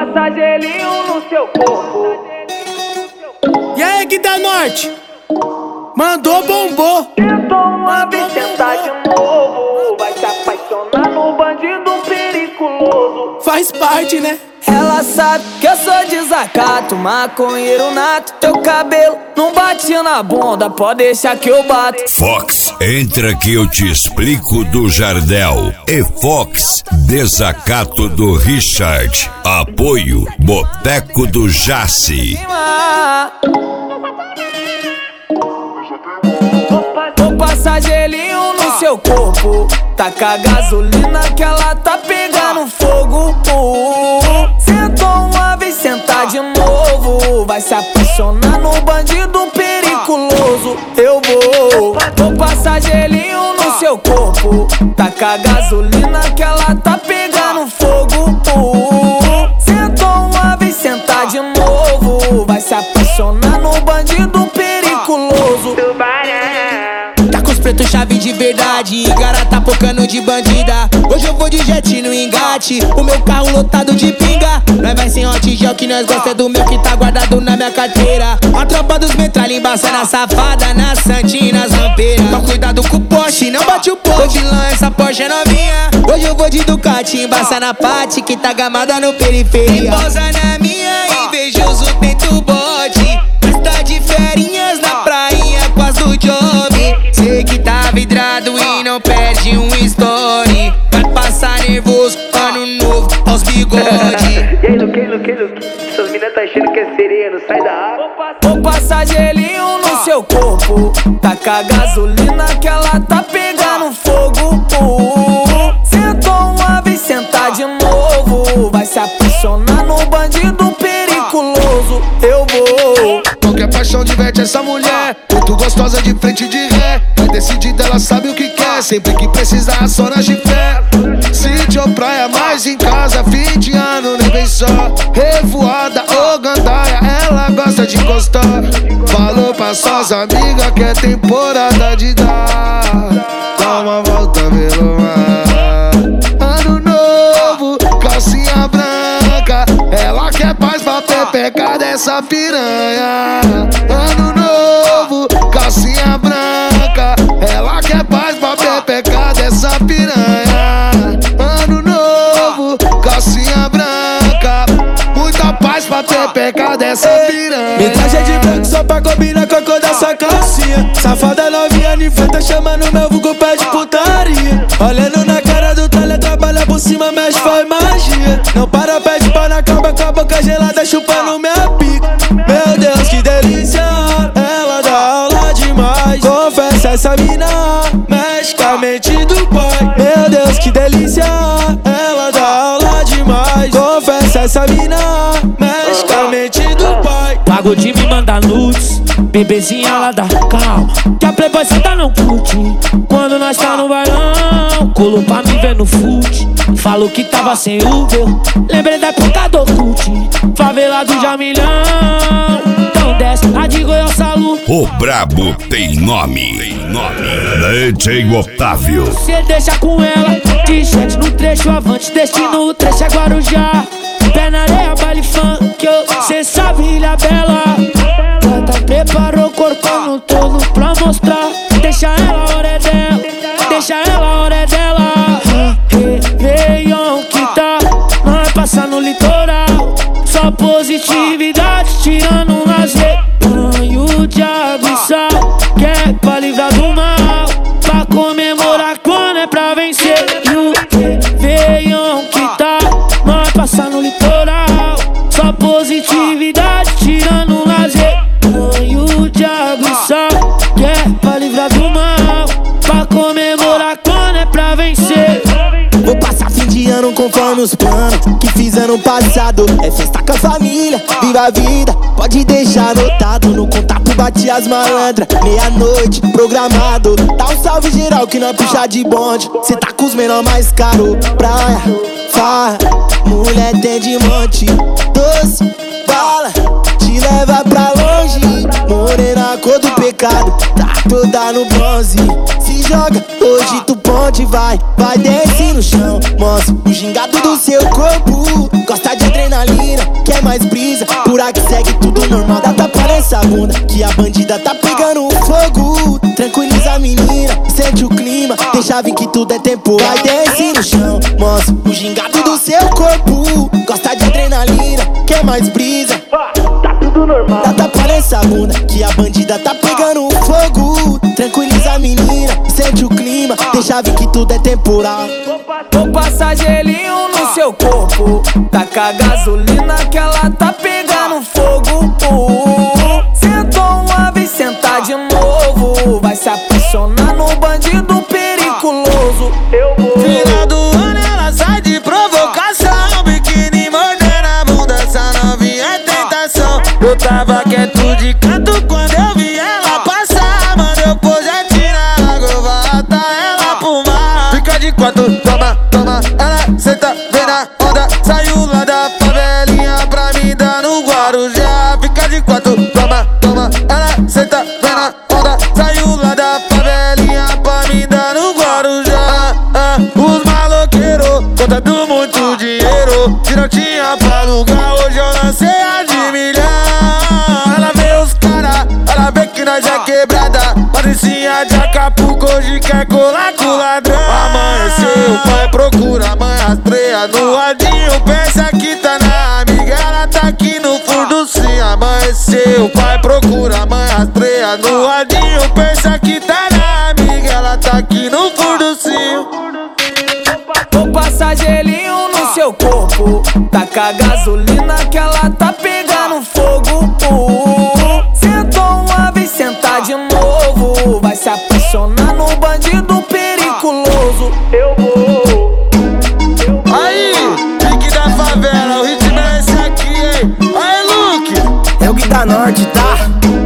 passar gelinho no seu corpo. E aí, Gui da Norte? Mandou, bombou. Tentou uma vez, tentar de novo. Vai se apaixonar no bandido periculoso. Faz parte, né? Ela sabe que eu sou desacato, maconheiro nato. Teu cabelo não batia na bunda, pode deixar que eu bato. Fox, entra que eu te explico do Jardel. E Fox, desacato do Richard. Apoio, Boteco do Jaci. Vou passar gelinho no seu corpo. Taca gasolina que ela tá pegando fogo. Sentou uma vez, sentar de novo. Vai se apaixonar no bandido periculoso. Eu vou passar gelinho no seu corpo. Taca gasolina que ela tá pegando fogo. Sentou uma vez, sentar de novo. Vai se apaixonar no bandido periculoso. Tá com os pretos chave de verdade, cara tá pocando de bandida. Hoje eu vou de jet no engate, o meu carro lotado de pinga. Nós vai sem hot gel que nós gosta do meu que tá guardado na minha carteira. A tropa dos metralha embaça na safada, na santinha, nas rampeiras. Toma cuidado com o Porsche, não bate o poste. Ô vilão, essa Porsche é novinha. Hoje eu vou de Ducati, embaça na Pati que tá gamada no periferia. Embolsa na minha, invejoso tento bote. Mas tá de ferinhas na prainha com as do job. Sei que tá vidrado e não perde um story. Vai passar nervoso, ano novo, aos bigode. E aí, Luque, essas minas tá achando que é sereia, não sai da água. Vou passar gelinho no seu corpo. Taca gasolina que ela tá pegando fogo. Sentou uma vez, sentar de novo. Vai se apaixonar no bandido periculoso. Eu vou. Qualquer paixão diverte essa mulher. Muito gostosa de frente de ré. Vai decidida, ela sabe o que quer. Sempre que precisar, só nas de fé. Sítio ou praia, mais em casa. Fim de ano, nem vem só. Revoada ou gandaia, ela gosta de encostar. Falou pra suas amigas que é temporada de dar. Dá uma volta pelo mar. Ano novo, calcinha branca. Ela quer paz pra pepecar dessa piranha. Ano novo, calcinha branca. Ela quer paz pra pepecar dessa piranha. Ano novo, calcinha branca. Muita paz pra pepecar dessa piranha. Me traje de branco só pra combinar com a cor dessa calcinha. Safada novinha de frente, chamando meu vulgo pé de putaria. Olhando na cara do talha, trabalha por cima, mexe, faz magia. Não para, pede pau na cama, com a boca gelada, chupando minha pica. Meu Deus, que delícia, ela dá aula demais. Confessa, essa mina mexe com a mente do pai. Meu Deus, que delícia, ela dá aula demais. Confessa, essa mina mexe com a mente do pai. Pago de me mandar nudes, bebezinha ela dá calma. Que a playboy cê tá não curte. Quando nós tá no bailão, colou pra me ver no fute. Falou que tava sem Uber, lembrei da época do cult. Favelado de Amilhão, então desce a de Goiás Salu. O brabo tem nome. DJ Otávio. Cê deixa com ela, t-shirt no trecho avante, destino o trecho é Guarujá. Pé na areia, baile funk, cê sabe, Ilha Bela. Canta, preparou o corpão todo pra mostrar. Deixa ela, a hora é dela, deixa ela, a hora é dela. Réveillon que tá, nós passa no litoral. Só positividade, tirando um lazer. Banho de água e sal, que é pra livrar do mal. Pra comemorar quando é pra vencer. E o Réveillon que tá, nós passa no litoral. Só positividade, tirando um lazer. Banho de água e sal, que é pra livrar do mal. Pra comemorar quando é pra vencer. Vou passar fim de ano conforme os planos que fiz ano passado. É festa com a família, viva a vida, pode deixar anotado. No contato bate as malandras, meia-noite, programado. Dá um salve geral que nós puxa de bonde. Cê tá com os menor mais caro. Praia, farra, mulher tem de monte. Doce, bala, te leva pra longe. Morena, cor do pecado, tá toda no bronze. Se joga, hoje tu ponte, vai desce no chão. Mostra o gingado do seu corpo, gosta de adrenalina. quer mais brisa. Por aqui segue tudo normal, dá tapa nessa bunda que a bandida tá pegando fogo. Tranquiliza a menina, sente o clima, deixa vir que tudo é temporal. E desce no chão, mostra o gingado do seu corpo. Gosta de adrenalina, quer mais brisa. Tá tudo normal. Dá tapa nessa bunda que a bandida tá pegando fogo. Tranquiliza a menina, sente o clima, deixa vir que tudo é temporal. Vou passar gelinho no seu corpo, taca gasolina que ela tá pegando fogo. Sentou uma vez, senta de novo, vai se apaixonar no bandido periculoso. Eu vou. Final do ano ela sai de provocação, biquíni mordendo a bunda, essa novinha é tentação. Eu tava quieto de canto quando eu vi ela passar, mandou projetinho na água, eu vou atar ela pro mar. Fica de quatro, toma, toma, ela senta, vem na onda, saiu lá da favelinha pra me dar no Guarujá. Fica de quatro, toma, toma, ela senta, vem na onda, saiu lá da favelinha pra me dar no Guarujá. Os maloqueiros contando muito dinheiro, se não tinha pra alugar, hoje eu lancei a de milhão. Ela vê os cara, ela vê que nós é quebrada, parecia de Acapulco, hoje quer colar com o ladrão. Amanheceu, o pai procura, a mãe rastreia no ladinho, pensa que tá na amiga, ela tá aqui no fundo sim. Amanheceu, o pai procura, a mãe rastreia no ladinho, pensa que tá na amiga, ela tá aqui no fundo sim. Vou passar gelinho no seu corpo, taca gasolina que ela tá pegando fogo. Sentou uma vez, senta de novo, vai se apaixonar no bandido periculoso. Eu vou. Aí, pique da favela, o ritmo é esse aqui, hein? Aí, Luke! É o Gui da Norte, tá?